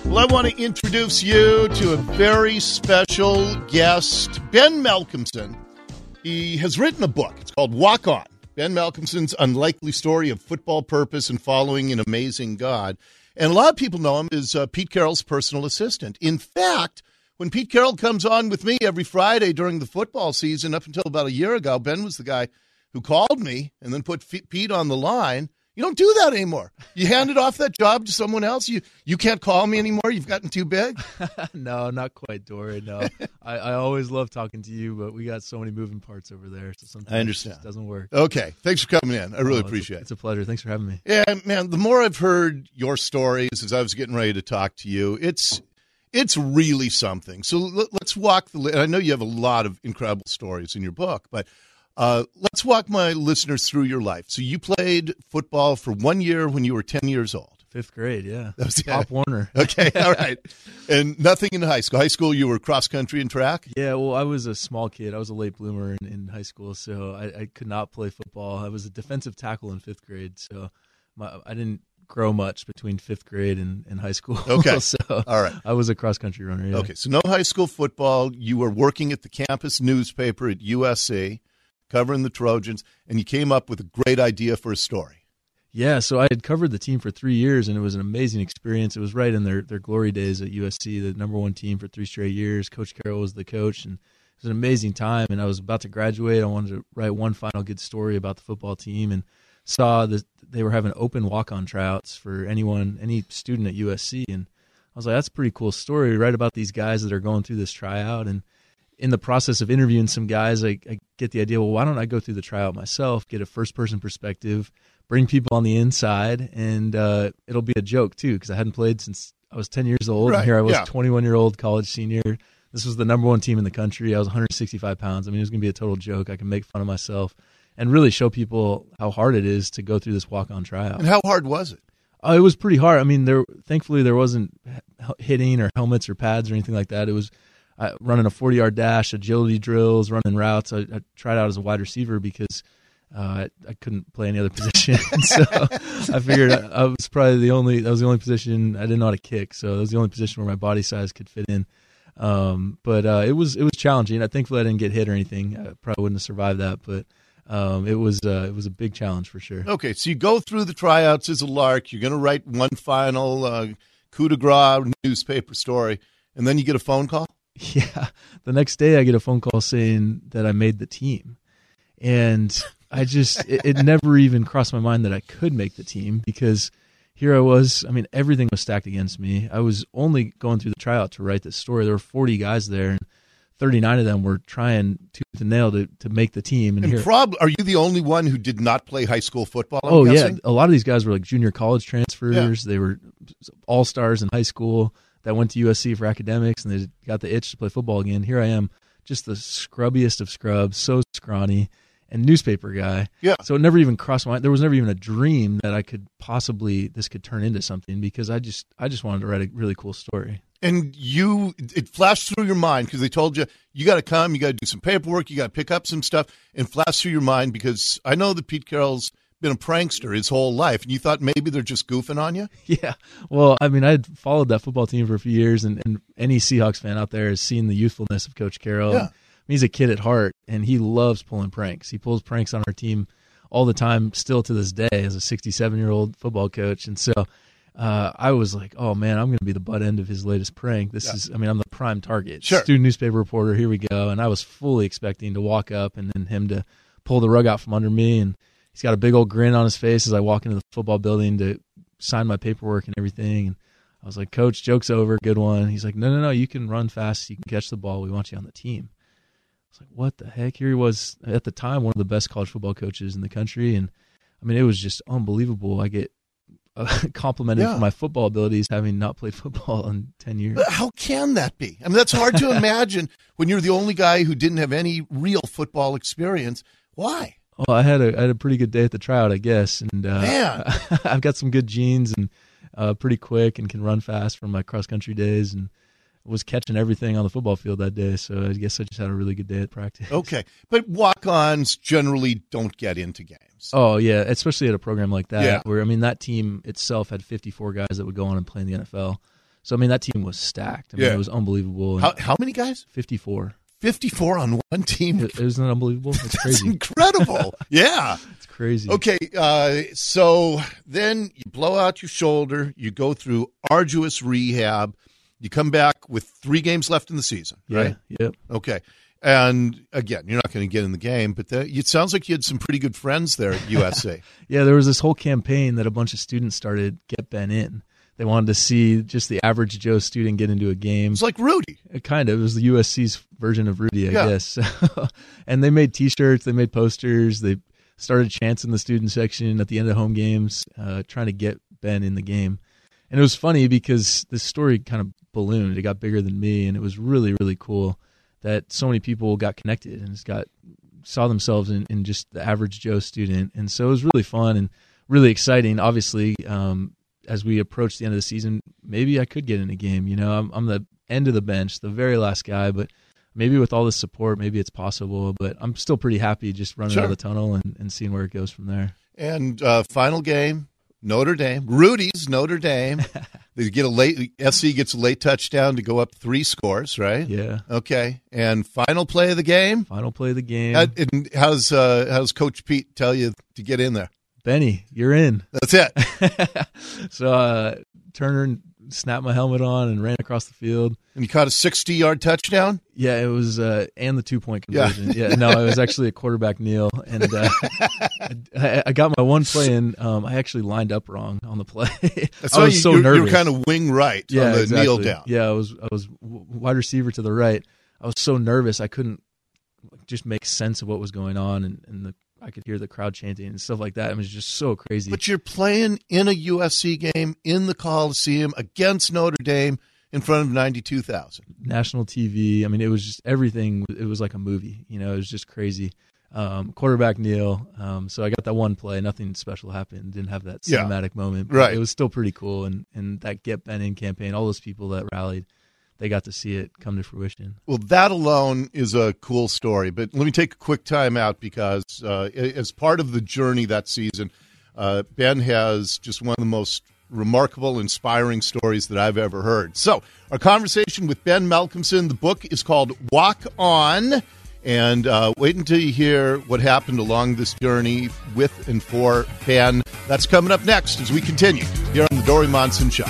Well, I want to introduce you to a very special guest, Ben Malcolmson. He has written a book. It's called Walk On, Ben Malcolmson's Unlikely Story of Football Purpose and Following an Amazing God. And a lot of people know him as Pete Carroll's personal assistant. In fact, when Pete Carroll comes on with me every Friday during the football season, up until about a year ago, Ben was the guy who called me and then put Pete on the line. You don't do that anymore. You handed off that job to someone else. You can't call me anymore. You've gotten too big. No, not quite, Dory. No, I always love talking to you, but we got so many moving parts over there, so sometimes I understand. It just doesn't work. Okay, thanks for coming in. I really appreciate it. It's a pleasure. Thanks for having me. Yeah, man. The more I've heard your stories as I was getting ready to talk to you, it's really something. So let's walk the. I know you have a lot of incredible stories in your book, but. Let's walk my listeners through your life. So you played football for 1 year when you were 10 years old. Fifth grade, yeah. That was Pop Warner. Okay, all right. And nothing in high school. High school, you were cross country and track? Yeah, well, I was a small kid. I was a late bloomer in high school, so I could not play football. I was a defensive tackle in fifth grade, so I didn't grow much between fifth grade and high school. Okay, so all right. I was a cross country runner, yeah. Okay, so no high school football. You were working at the campus newspaper at USC. Covering the Trojans, and you came up with a great idea for a story. Yeah, so I had covered the team for 3 years, and it was an amazing experience. It was right in their glory days at USC, the number one team for 3 straight years. Coach Carroll was the coach, and it was an amazing time, and I was about to graduate. I wanted to write one final good story about the football team, and saw that they were having open walk-on tryouts for any student at USC, and I was like, that's a pretty cool story, write about these guys that are going through this tryout. And in the process of interviewing some guys, I get the idea, well, why don't I go through the tryout myself, get a first-person perspective, bring people on the inside, and it'll be a joke, too, because I hadn't played since I was 10 years old, right, and here I was, yeah. 21-year-old college senior. This was the number one team in the country. I was 165 pounds. I mean, it was going to be a total joke. I can make fun of myself and really show people how hard it is to go through this walk-on tryout. And how hard was it? It was pretty hard. I mean, thankfully there wasn't hitting or helmets or pads or anything like that. It was running a 40-yard dash, agility drills, running routes. I tried out as a wide receiver because I couldn't play any other position. So I figured I was probably the only position I didn't know how to kick. So it was the only position where my body size could fit in. But it was challenging. Thankfully I didn't get hit or anything. I probably wouldn't have survived that. But it was a big challenge for sure. Okay, so you go through the tryouts as a lark. You're going to write one final coup de grace newspaper story, and then you get a phone call? Yeah. The next day I get a phone call saying that I made the team. And I just, it never even crossed my mind that I could make the team because here I was, I mean, everything was stacked against me. I was only going through the tryout to write this story. There were 40 guys there, and 39 of them were trying tooth and nail to make the team. And are you the only one who did not play high school football? I'm guessing? Yeah. A lot of these guys were like junior college transfers. Yeah. They were all-stars in high school that went to USC for academics, and they got the itch to play football again. Here I am, just the scrubbiest of scrubs, so scrawny, and newspaper guy. Yeah. So it never even crossed my mind. There was never even a dream that this could turn into something because I just wanted to write a really cool story. And it flashed through your mind because they told you got to come, you got to do some paperwork, you got to pick up some stuff, and flashed through your mind because I know that Pete Carroll's been a prankster his whole life, and you thought maybe they're just goofing on you? Yeah. Well, I mean, I had followed that football team for a few years, and any Seahawks fan out there has seen the youthfulness of Coach Carroll. Yeah. He's a kid at heart, and he loves pulling pranks. He pulls pranks on our team all the time, still to this day, as a 67-year-old football coach. And so I was like, oh, man, I'm going to be the butt end of his latest prank. I'm the prime target. Sure. Student newspaper reporter, here we go. And I was fully expecting to walk up and then him to pull the rug out from under me, and he's got a big old grin on his face as I walk into the football building to sign my paperwork and everything. And I was like, Coach, joke's over, good one. He's like, no, you can run fast, you can catch the ball, we want you on the team. I was like, what the heck? Here he was, at the time, one of the best college football coaches in the country. And, I mean, it was just unbelievable. I get complimented for my football abilities having not played football in 10 years. How can that be? I mean, that's hard to imagine when you're the only guy who didn't have any real football experience. Why? Well, I had a pretty good day at the tryout, I guess. And I've got some good genes and pretty quick and can run fast from my cross-country days, and was catching everything on the football field that day, so I guess I just had a really good day at practice. Okay, but walk-ons generally don't get into games. Oh, yeah, especially at a program like that, where, I mean, that team itself had 54 guys that would go on and play in the NFL. So, I mean, that team was stacked. I mean, it was unbelievable. How many guys? 54. 54 on one team. Isn't that unbelievable? It's crazy. Incredible. Yeah. It's crazy. Okay, so then you blow out your shoulder. You go through arduous rehab. You come back with 3 games left in the season, right? Yeah. Yep. Okay. And, again, you're not going to get in the game, but it sounds like you had some pretty good friends there at USC. Yeah, there was this whole campaign that a bunch of students started, Get Ben In. They wanted to see just the average Joe student get into a game. It's like Rudy. It was the USC's version of Rudy, I guess. And they made T-shirts, they made posters, they started chants in the student section at the end of home games, trying to get Ben in the game. And it was funny because this story kind of ballooned. It got bigger than me, and it was really, really cool that so many people got connected and saw themselves in just the average Joe student. And so it was really fun and really exciting. Obviously, as we approach the end of the season, maybe I could get in a game. You know, I'm the end of the bench, the very last guy, but maybe with all this support, maybe it's possible. But I'm still pretty happy just running out of the tunnel and seeing where it goes from there. And final game, Notre Dame. Rudy's Notre Dame. They get SC gets a late touchdown to go up 3 scores, right? Yeah. Okay. And final play of the game? Final play of the game. And how's Coach Pete tell you to get in there? Benny, you're in. That's it. So Turner snapped my helmet on and ran across the field. And you caught a 60-yard touchdown? Yeah, it was, and the 2-point conversion. Yeah, no, it was actually a quarterback kneel. And I got my one play in. I actually lined up wrong on the play. I was so nervous. You were kind of wing right on the kneel down. Yeah, I was wide receiver to the right. I was so nervous I couldn't just make sense of what was going on, and I could hear the crowd chanting and stuff like that. It was just so crazy. But you're playing in a USC game in the Coliseum against Notre Dame in front of 92,000. National TV. I mean, it was just everything. It was like a movie. You know, it was just crazy. Quarterback kneel. So I got that one play. Nothing special happened. Didn't have that cinematic moment. But it was still pretty cool. And that Get Ben In campaign, all those people that rallied, they got to see it come to fruition. Well, that alone is a cool story. But let me take a quick time out because as part of the journey that season, Ben has just one of the most remarkable, inspiring stories that I've ever heard. So our conversation with Ben Malcolmson, the book is called Walk On. And wait until you hear what happened along this journey with and for Ben. That's coming up next as we continue here on the Dori Monson Show.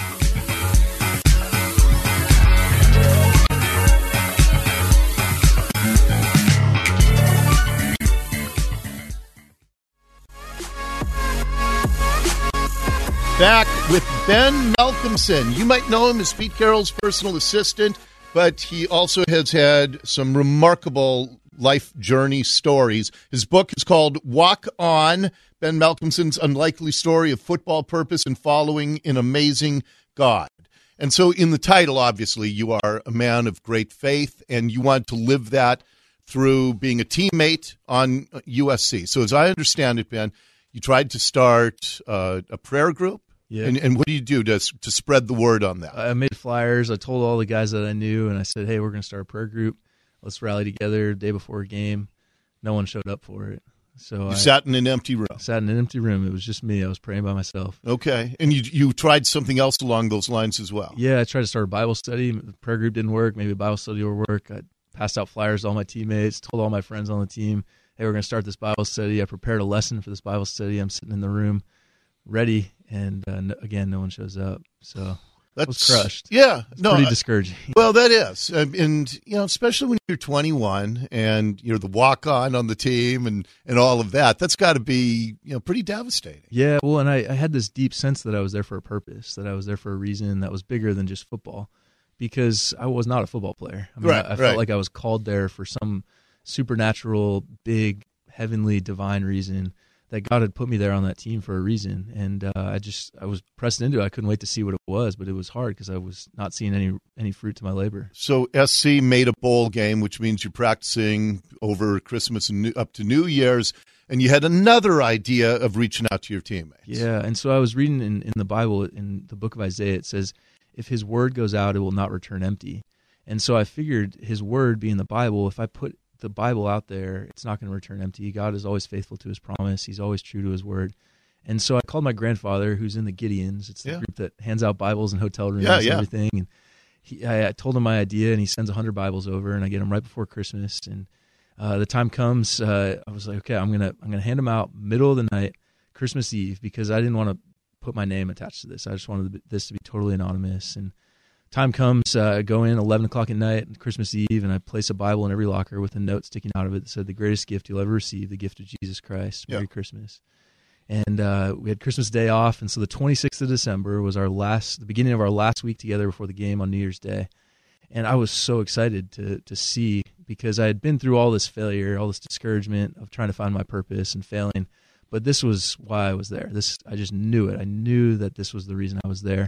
Back with Ben Malcolmson. You might know him as Pete Carroll's personal assistant, but he also has had some remarkable life journey stories. His book is called Walk On, Ben Malcolmson's Unlikely Story of Football Purpose and Following an Amazing God. And so in the title, obviously, you are a man of great faith, and you want to live that through being a teammate on USC. So as I understand it, Ben, you tried to start a prayer group. Yeah. And what do you do to spread the word on that? I made flyers. I told all the guys that I knew, and I said, hey, we're going to start a prayer group. Let's rally together the day before a game. No one showed up for it. So I sat in an empty room. Sat in an empty room. It was just me. I was praying by myself. Okay. And you tried something else along those lines as well? Yeah, I tried to start a Bible study. The prayer group didn't work. Maybe a Bible study will work. I passed out flyers to all my teammates, told all my friends on the team, hey, we're going to start this Bible study. I prepared a lesson for this Bible study. I'm sitting in the room ready, and again, no one shows up. So I was crushed. Yeah. It's pretty discouraging. Well, that is. And, you know, especially when you're 21 and you're the walk-on on the team and all of that, that's got to be, you know, pretty devastating. Yeah, well, and I had this deep sense that I was there for a purpose, that I was there for a reason that was bigger than just football, because I was not a football player. I mean, I felt like I was called there for some supernatural, big, heavenly, divine reason, that God had put me there on that team for a reason. And I was pressed into it. I couldn't wait to see what it was, but it was hard because I was not seeing any fruit to my labor. So SC made a bowl game, which means you're practicing over Christmas and up to New Year's, and you had another idea of reaching out to your teammates. Yeah, and so I was reading in the Bible, in the book of Isaiah, it says, if his word goes out, it will not return empty. And so I figured his word being the Bible, if I put the Bible out there, it's not going to return empty. God is always faithful to his promise. He's always true to his word. And so I called my grandfather, who's in the Gideons. It's the group that hands out Bibles in hotel rooms and everything. And I told him my idea, and he sends 100 Bibles over, and I get them right before Christmas. And the time comes, I was like, okay, I'm gonna hand them out middle of the night, Christmas Eve, because I didn't want to put my name attached to this. I just wanted this to be totally anonymous. And time comes, I go in 11 o'clock at night, Christmas Eve, and I place a Bible in every locker with a note sticking out of it that said, "The greatest gift you'll ever receive, the gift of Jesus Christ. Merry Christmas." And we had Christmas Day off, and so the 26th of December was the beginning of our last week together before the game on New Year's Day. And I was so excited to see, because I had been through all this failure, all this discouragement of trying to find my purpose and failing. But this was why I was there. I just knew it. I knew that this was the reason I was there.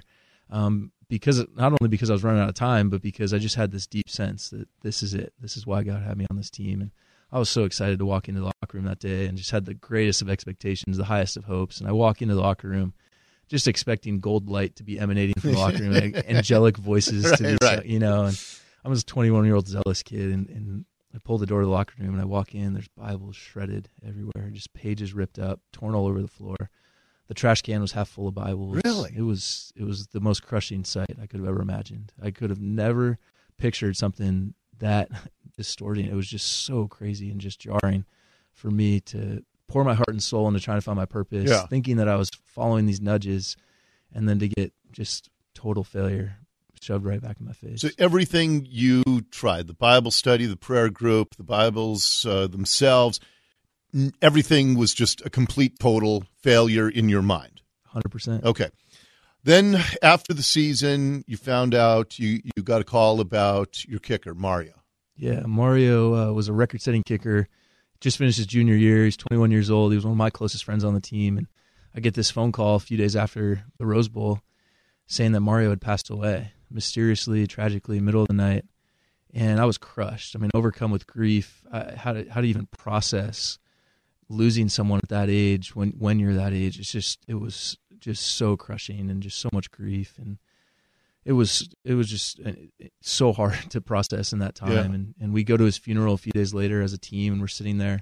Because not only because I was running out of time, but because I just had this deep sense that this is it. This is why God had me on this team. And I was so excited to walk into the locker room that day and just had the greatest of expectations, the highest of hopes. And I walk into the locker room just expecting gold light to be emanating from the locker room, like angelic voices to be, and I was a 21-year-old zealous kid, and I pull the door to the locker room and I walk in, there's Bibles shredded everywhere, just pages ripped up, torn all over the floor. The trash can was half full of Bibles. Really? It was the most crushing sight I could have ever imagined. I could have never pictured something that distorting. It was just so crazy and just jarring for me to pour my heart and soul into trying to find my purpose, thinking that I was following these nudges, and then to get just total failure shoved right back in my face. So everything you tried, the Bible study, the prayer group, the Bibles themselves, everything was just a complete, total failure in your mind. 100%. Okay. Then after the season, you found out you got a call about your kicker, Mario. Yeah, Mario was a record-setting kicker. Just finished his junior year. He's 21 years old. He was one of my closest friends on the team. And I get this phone call a few days after the Rose Bowl saying that Mario had passed away, mysteriously, tragically, middle of the night. And I was crushed. I mean, overcome with grief. How to even process losing someone at that age when you're that age. It was just so crushing and just so much grief. And it was just so hard to process in that time. And we go to his funeral a few days later as a team, and we're sitting there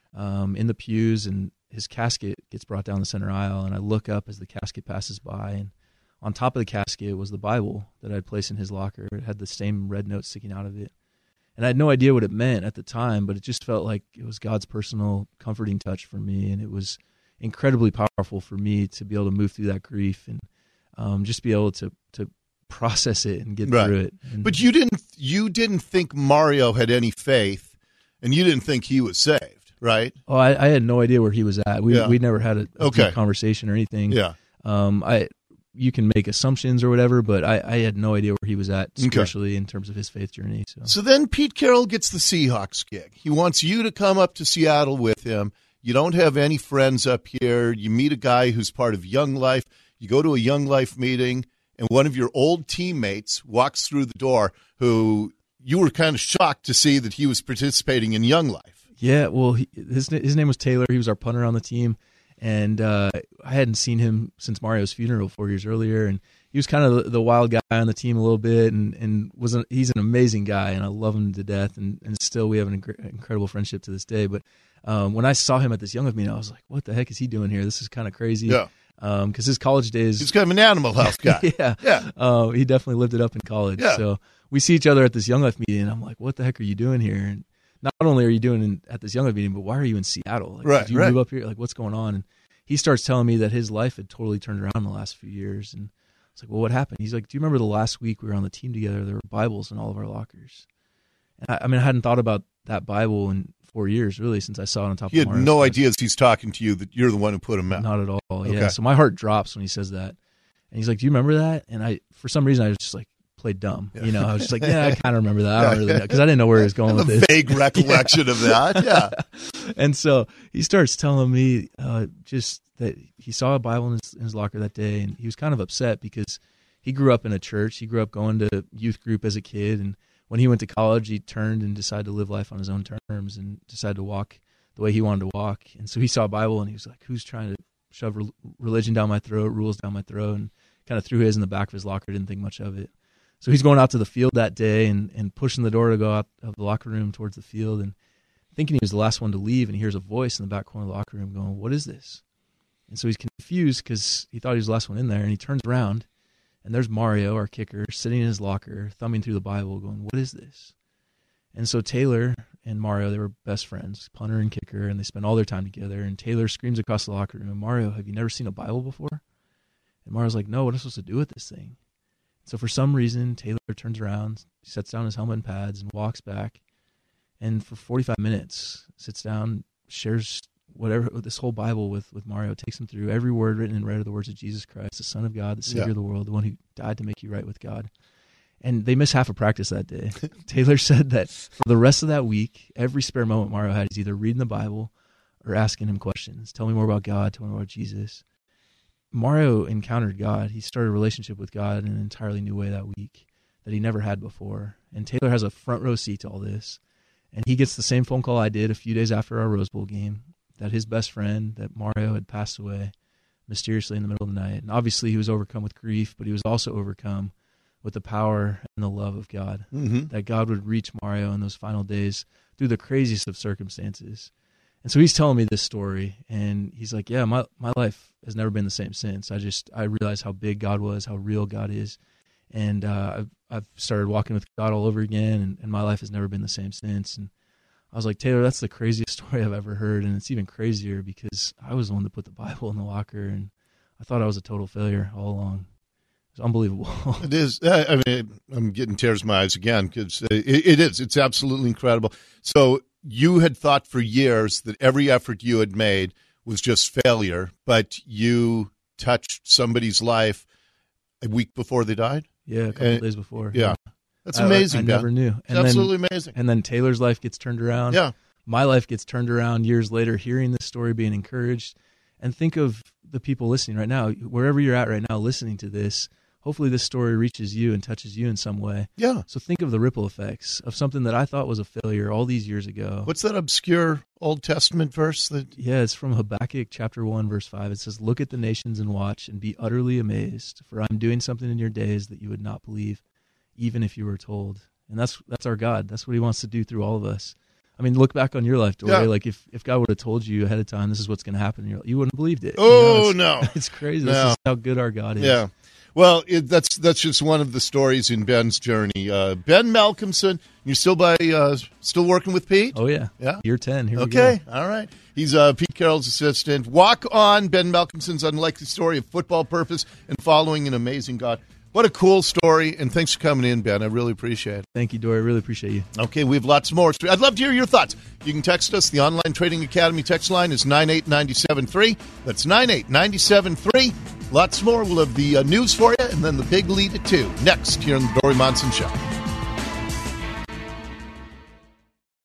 in the pews, and his casket gets brought down the center aisle, and I look up as the casket passes by, and on top of the casket was the Bible that I'd placed in his locker. It had the same red note sticking out of it. And I had no idea what it meant at the time, but it just felt like it was God's personal comforting touch for me, and it was incredibly powerful for me to be able to move through that grief and just be able to process it and get through it. And, but you didn't think Mario had any faith, and you didn't think he was saved, right? Oh, I had no idea where he was at. We never had a deep conversation or anything. Yeah. You can make assumptions or whatever, but I had no idea where he was at spiritually in terms of his faith journey. So then Pete Carroll gets the Seahawks gig. He wants you to come up to Seattle with him. You don't have any friends up here. You meet a guy who's part of Young Life. You go to a Young Life meeting, and one of your old teammates walks through the door who you were kind of shocked to see that he was participating in Young Life. Yeah, well, his name was Taylor. He was our punter on the team. And I hadn't seen him since Mario's funeral 4 years earlier, and he was kind of the wild guy on the team a little bit, and he's an amazing guy, and I love him to death, and still we have an incredible friendship to this day. But when I saw him at this Young Life meeting, I was like, what the heck is he doing here? This is kind of crazy. Yeah. Because his college days... He's kind of an Animal House guy. Yeah. He definitely lived it up in college. Yeah. So we see each other at this Young Life meeting, and I'm like, what the heck are you doing here? And not only are you doing at this Young Life meeting, but why are you in Seattle? Like, did you move up here? Like, what's going on? And he starts telling me that his life had totally turned around in the last few years. And I was like, well, what happened? He's like, do you remember the last week we were on the team together? There were Bibles in all of our lockers. And I hadn't thought about that Bible in 4 years, really, since I saw it on top of He had Mario's no desk. idea as he's talking to you that you're the one who put him out. Not at all, Okay. yeah. So my heart drops when he says that. And he's like, do you remember that? And for some reason, I was just like, played dumb. I was just like, yeah, I kind of remember that. I don't really know, because I didn't know where he was going with this. A vague recollection of that, yeah. And so he starts telling me just that he saw a Bible in his locker that day, and he was kind of upset because he grew up in a church. He grew up going to youth group as a kid, and when he went to college, he turned and decided to live life on his own terms and decided to walk the way he wanted to walk. And so he saw a Bible, and he was like, who's trying to shove religion down my throat, rules down my throat, and kind of threw his in the back of his locker, didn't think much of it. So he's going out to the field that day and pushing the door to go out of the locker room towards the field and thinking he was the last one to leave, and he hears a voice in the back corner of the locker room going, what is this? And so he's confused because he thought he was the last one in there, and he turns around, and there's Mario, our kicker, sitting in his locker, thumbing through the Bible, going, "What is this?" And so Taylor and Mario, they were best friends, punter and kicker, and they spent all their time together. And Taylor screams across the locker room, "Mario, have you never seen a Bible before?" And Mario's like, "No, what am I supposed to do with this thing?" So for some reason, Taylor turns around, sets down his helmet and pads, and walks back. And for 45 minutes, sits down, shares whatever this whole Bible with Mario, takes him through every word written in red of the words of Jesus Christ, the Son of God, the Savior of the world, the one who died to make you right with God. And they missed half a practice that day. Taylor said that for the rest of that week, every spare moment Mario had is either reading the Bible or asking him questions. Tell me more about God, tell me more about Jesus. Mario encountered God. He started a relationship with God in an entirely new way that week that he never had before. And Taylor has a front row seat to all this. And he gets the same phone call I did a few days after our Rose Bowl game, that his best friend, that Mario, had passed away mysteriously in the middle of the night. And obviously he was overcome with grief, but he was also overcome with the power and the love of God, that God would reach Mario in those final days through the craziest of circumstances. And so he's telling me this story, and he's like, yeah, my life has never been the same since. I realized how big God was, how real God is, and I've started walking with God all over again, and my life has never been the same since. And I was like, Taylor, that's the craziest story I've ever heard, and it's even crazier because I was the one that put the Bible in the locker, and I thought I was a total failure all along. It's unbelievable. It is. I mean, I'm getting tears in my eyes again because it is. It's absolutely incredible. So you had thought for years that every effort you had made was just failure, but you touched somebody's life a week before they died? Yeah, a couple days before. Yeah. That's amazing, I never knew. It's absolutely amazing. And then Taylor's life gets turned around. Yeah. My life gets turned around years later, hearing this story, being encouraged. And think of the people listening right now, wherever you're at right now listening to this. Hopefully this story reaches you and touches you in some way. Yeah. So think of the ripple effects of something that I thought was a failure all these years ago. What's that obscure Old Testament verse? Yeah, it's from Habakkuk chapter 1, verse 5. It says, "Look at the nations and watch and be utterly amazed, for I'm doing something in your days that you would not believe, even if you were told." And that's our God. That's what he wants to do through all of us. I mean, look back on your life, Dory. Yeah. Like if God would have told you ahead of time, this is what's going to happen, you wouldn't have believed it. Oh, no. It's crazy. No. This is how good our God is. Yeah. Well, that's just one of the stories in Ben's journey. Ben Malcolmson, you still working with Pete? Oh, yeah. Yeah? Year 10. Here we go. Okay, all right. He's Pete Carroll's assistant. Walk on, Ben Malcolmson's unlikely story of football purpose and following an amazing God. What a cool story, and thanks for coming in, Ben. I really appreciate it. Thank you, Dory. I really appreciate you. Okay, we have lots more. I'd love to hear your thoughts. You can text us. The Online Trading Academy text line is 98973. That's 98973. Lots more. We'll have the news for you, and then the big lead at 2. Next, here on the Dory Monson Show.